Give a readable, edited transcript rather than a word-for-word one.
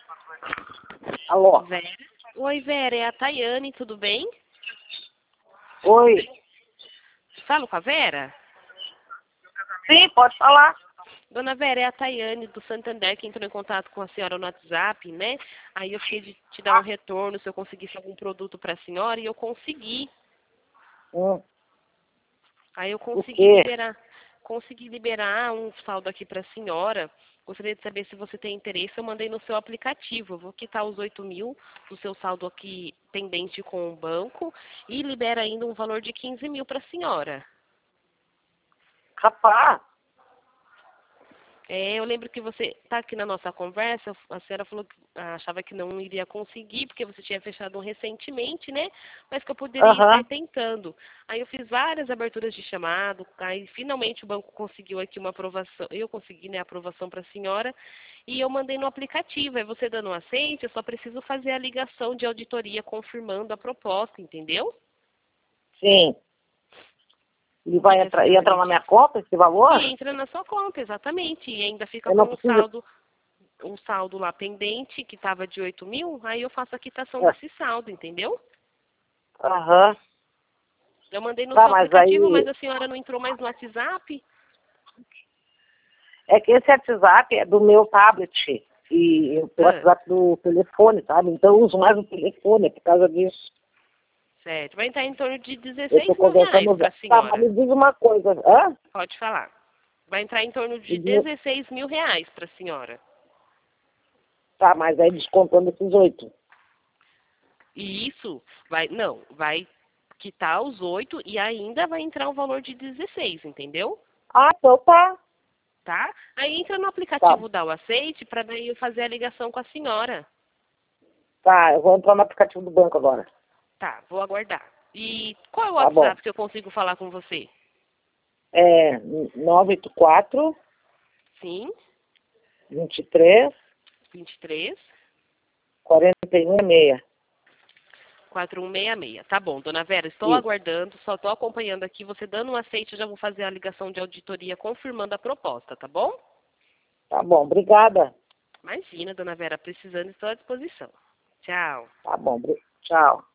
Alô? Vera? Oi, Vera, é a Tayane, tudo bem? Oi. Falo com a Vera? Sim, pode falar. Dona Vera, é a Tayane do Santander que entrou em contato com a senhora no WhatsApp, né? Aí eu fiquei de te dar um retorno se eu conseguisse algum produto para a senhora e eu consegui. Aí eu O quê? consegui liberar um saldo aqui para a senhora. Gostaria de saber se você tem interesse. Eu mandei no seu aplicativo. Eu vou quitar os 8.000 do seu saldo aqui pendente com o banco e libera ainda um valor de 15.000 para a senhora. Rapaz, Eu lembro que você está aqui na nossa conversa, a senhora falou que achava que não iria conseguir, porque você tinha fechado um recentemente, né? Mas que eu poderia estar tentando. Aí eu fiz várias aberturas de chamado, aí finalmente o banco conseguiu aqui uma aprovação, eu consegui, né, a aprovação para a senhora, e eu mandei no aplicativo. Aí você dando um aceite, eu só preciso fazer a ligação de auditoria confirmando a proposta, entendeu? sim. E O que vai que a entrar, senhora entra me na minha diz? conta esse valor? E entra na sua conta, exatamente, e ainda fica Eu não com preciso. um saldo lá pendente, que estava de 8.000, aí eu faço a quitação Ah, desse saldo, entendeu? Aham. Eu mandei no Tá, seu mas aplicativo, mas aí. a senhora não entrou mais no WhatsApp? É que esse WhatsApp é do meu tablet. E o Ah, WhatsApp do telefone, sabe? Então eu uso mais o telefone, é por causa disso. certo. Vai entrar em torno de Eu 16 tô mil reais conversando. para a Tá, mas senhora. me diz uma coisa. Hã? Pode falar. Vai entrar em torno Me de diz- 16 mil reais para a senhora. Tá, mas aí descontando esses 8. E isso vai quitar os 8 e ainda vai entrar um valor de 16, entendeu? Ah, então tá. Tá? Aí entra no Tá, aplicativo da O Aceite para daí eu fazer a ligação com a senhora. tá. Eu vou entrar no aplicativo do banco agora. Tá, vou aguardar. E qual é o Tá bom. WhatsApp que eu consigo falar com você? É 984 Sim, 23 23 41 4166. Tá bom, dona Vera, estou 6. Isso. aguardando, só estou acompanhando aqui. Você dando um aceite, eu já vou fazer a ligação de auditoria confirmando a proposta, tá bom? Tá bom, obrigada. Imagina, dona Vera, precisando, estou à disposição. Tchau. Tá bom, tchau.